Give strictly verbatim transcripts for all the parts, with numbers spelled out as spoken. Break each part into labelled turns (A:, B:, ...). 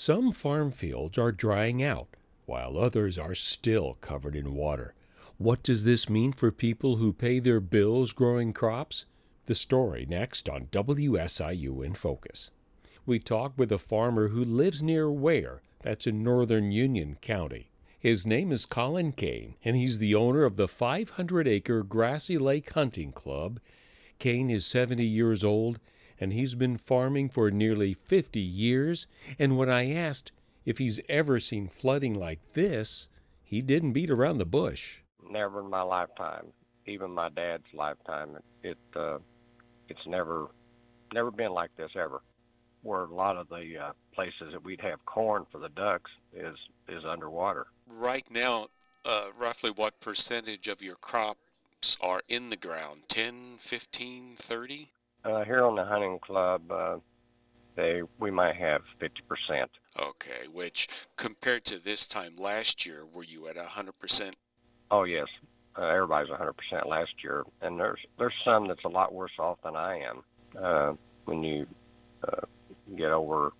A: Some farm fields are drying out, while others are still covered in water. What does this mean for people who pay their bills growing crops? The story next on W S I U in Focus. We talk with a farmer who lives near Ware, that's in northern Union County. His name is Colin Kane, and he's the owner of the five hundred acre Grassy Lake Hunting Club. Kane is seventy years old, and he's been farming for nearly fifty years. And when I asked if he's ever seen flooding like this, he didn't beat around the bush.
B: Never in my lifetime, even my dad's lifetime, it uh, it's never never been like this ever. Where a lot of the uh, places that we'd have corn for the ducks is is underwater.
C: Right now, uh, roughly what percentage of your crops are in the ground? ten, fifteen, thirty?
B: Uh, here on the hunting club, uh, they we might have fifty percent.
C: Okay, which compared to this time last year, were you at one hundred percent?
B: Oh, yes. Uh, everybody's one hundred percent last year. And there's there's some that's a lot worse off than I am. Uh, when you uh, get over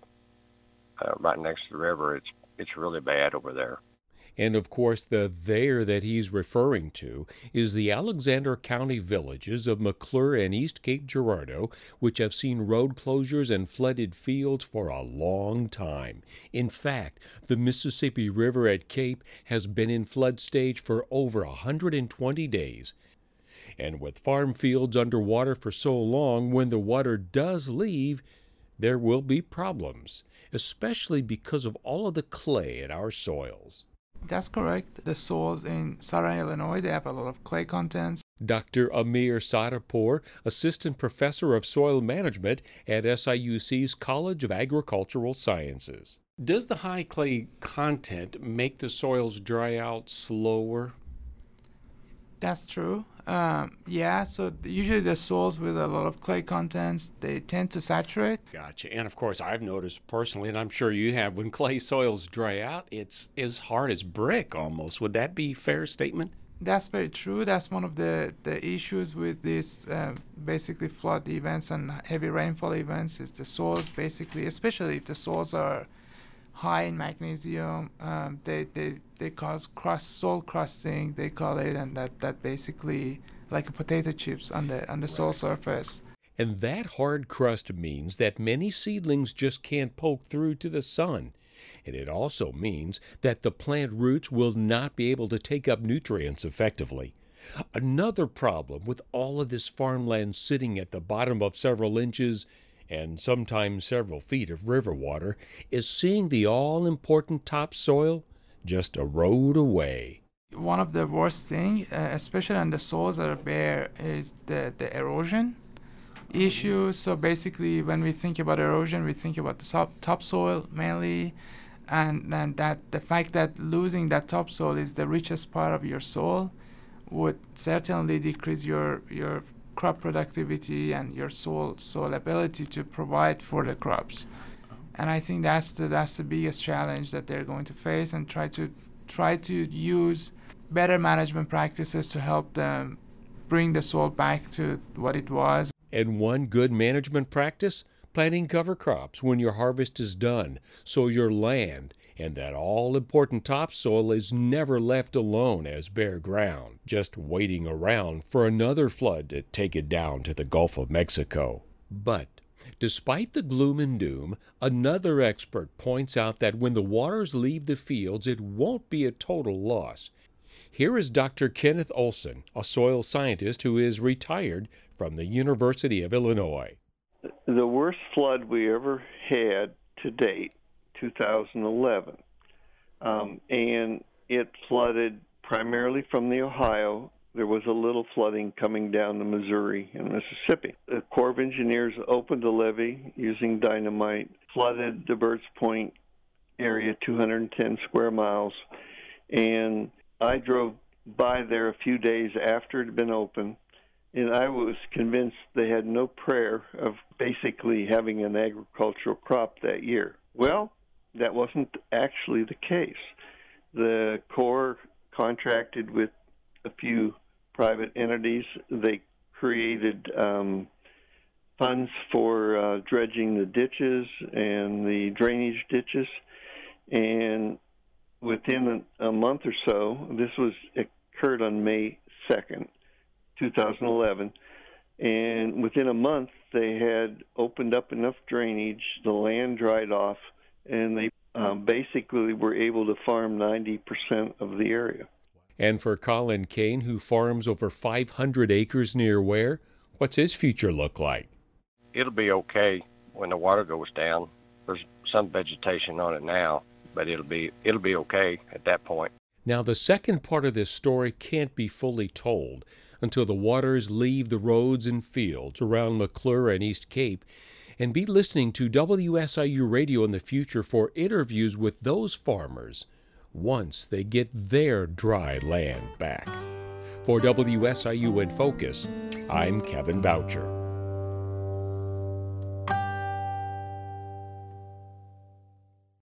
B: uh, right next to the river, it's it's really bad over there.
A: And of course, the there that he's referring to is the Alexander County villages of McClure and East Cape Girardeau, which have seen road closures and flooded fields for a long time. In fact, the Mississippi River at Cape has been in flood stage for over one hundred twenty days. And with farm fields underwater for so long, when the water does leave, there will be problems, especially because of all of the clay in our soils.
D: That's correct. The soils in southern Illinois, they have a lot of clay contents.
A: Doctor Amir Sadapur, Assistant Professor of Soil Management at S I U C's College of Agricultural Sciences. Does the high clay content make the soils dry out slower?
D: That's true. Um, yeah, so usually the soils with a lot of clay contents, they tend to saturate.
A: Gotcha. And of course, I've noticed personally, and I'm sure you have, when clay soils dry out, it's as hard as brick almost. Would that be a fair statement?
D: That's very true. That's one of the, the issues with these uh, basically flood events and heavy rainfall events is the soils basically, especially if the soils are high in magnesium, um, they, they they cause crust, soil crusting, they call it, and that, that basically like potato chips on the on the soil surface.
A: And that hard crust means that many seedlings just can't poke through to the sun. And it also means that the plant roots will not be able to take up nutrients effectively. Another problem with all of this farmland sitting at the bottom of several inches and sometimes several feet of river water is seeing the all-important topsoil just erode away.
D: One of the worst things, uh, especially on the soils that are bare, is the, the erosion issue. So basically, when we think about erosion, we think about the top, topsoil mainly, and, and that the fact that losing that topsoil is the richest part of your soil would certainly decrease your your crop productivity and your soil soil ability to provide for the crops. And I think that's the that's the biggest challenge that they're going to face, and try to try to use better management practices to help them bring the soil back to what it was.
A: And one good management practice? Planting cover crops when your harvest is done, so your land and that all-important topsoil is never left alone as bare ground, just waiting around for another flood to take it down to the Gulf of Mexico. But despite the gloom and doom, another expert points out that when the waters leave the fields, it won't be a total loss. Here is Doctor Kenneth Olson, a soil scientist who is retired from the University of Illinois.
E: The worst flood we ever had to date, two thousand eleven, um, and it flooded primarily from the Ohio. There was a little flooding coming down the Missouri and Mississippi. The Corps of Engineers opened a levee using dynamite, flooded the Birds Point area, two hundred ten square miles, and I drove by there a few days after it had been open, and I was convinced they had no prayer of basically having an agricultural crop that year. Well, that wasn't actually the case. The Corps contracted with a few private entities. They created um, funds for uh, dredging the ditches and the drainage ditches, And within a, a month or so, this was occurred on May second, two thousand eleven, and within a month they had opened up enough drainage, the land dried off, and they um, basically were able to farm ninety percent of the area.
A: And for Colin Kane, who farms over five hundred acres near Ware, what's his future look like?
B: It'll be okay when the water goes down. There's some vegetation on it now, but it'll be it'll be okay at that point.
A: Now, the second part of this story can't be fully told until the waters leave the roads and fields around McClure and East Cape, and be listening to W S I U Radio in the future for interviews with those farmers once they get their dry land back. For W S I U in Focus, I'm Kevin Boucher.